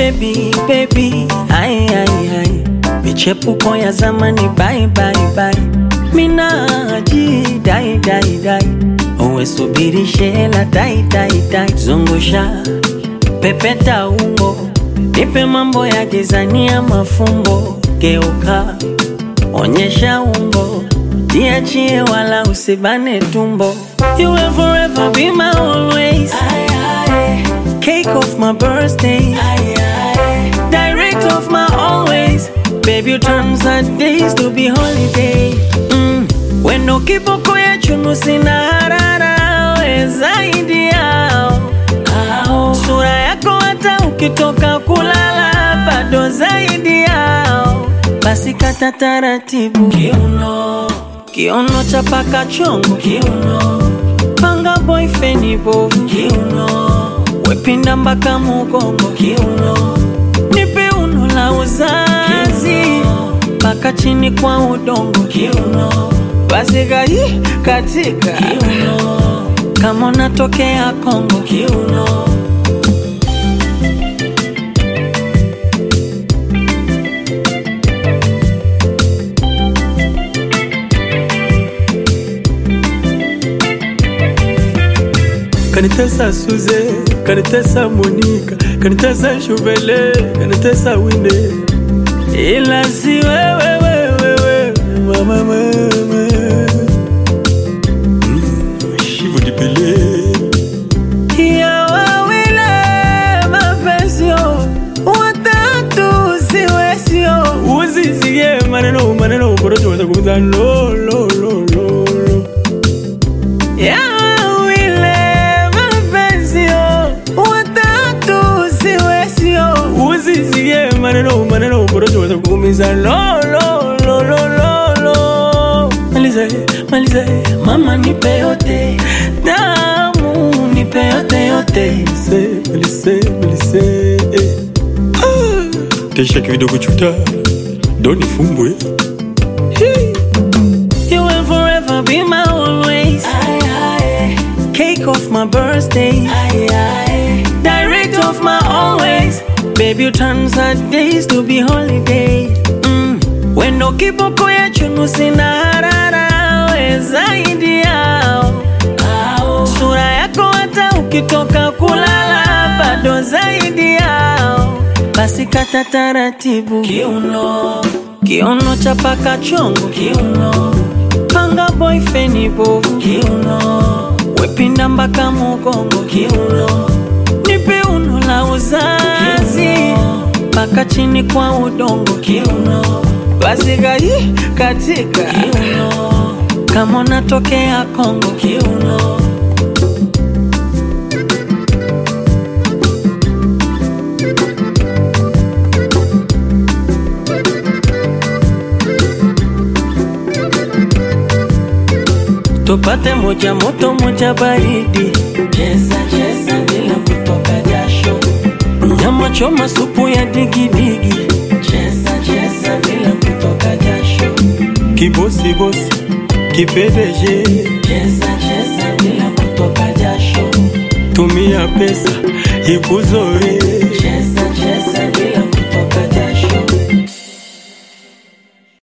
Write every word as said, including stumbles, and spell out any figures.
baby, baby, ai, ai, ai. Michepuko ya zamani, bye, bye, bye. Minaji, dai, dai, dai. Uwe subiri shela, dai, dai, dai. Zungusha, pepeta ungo. Nipe mambo ya gizania mafumbo. Geuka, onyesha ungo. Niachie wala usibane tumbo. You will forever be my always. Aye, aye. Cake of my birthday. Aye, aye. Direct of my always. Baby, you turn sad days to be holiday. Mm. Wendo kiboko ya chunu sina harara. We zaidi yao. Sura yako hata ukitoka kulala bado zaidi yao. Basi kata taratibu kiuno, kiuno chapaka chongo kiuno. Panga boyfriend bovu kiuno. Wepinda mbaka mugongo kiuno. Nipe uno la uzazi paka chini kwa udongo kiuno. Basi gai katika kiuno. Kama unatokea Kongo kiuno. Kanitesa Suze, kanitesa Monica, kanitesa Shuvele, kanitesa Wine. Ila si wewe wewe wewe mama mama. Mm, Shivu dipele. Ya wawile mapesio, watatu siwesio. Uzizie maneno maneno korocho watakuza lo lo lo lo lo. Ya maneno maneno korocho watakuumiza lo lo lo lo lo lo. Malize malize mama nipe yote, damu nipe yote yote. Se malize malize ah. Tesha kivido kuchuta doni fumbwe. You will forever be my always. Aye, aye. Cake of my birthday. Aye, aye. Direct of my always. Baby, you turn sad days to be holiday. Mm. Wendo kiboko ya chunu sina harara. We zaidi yao. Sura yako hata ukitoka kulala bado zaidi yao. Basi kata taratibu kiuno, kiuno chapaka chongo kiuno. Panga boyfriend bovu kiuno. Wepinda mbaka mugongo kiuno. Nipe uno la uzazi paka chini kwa udongo kiuno. Basi gai katika kiuno. Kama unatokea Kongo kiuno. Tupate moja moto moja baridi. Cheza cheza bila kutoka jasho. Nyama choma supu ya digi digi. Cheza cheza bila kutoka jasho. Kibosi bosi kipedeje. Cheza cheza bila kutoka jasho. Tumia pesa ikuzoe.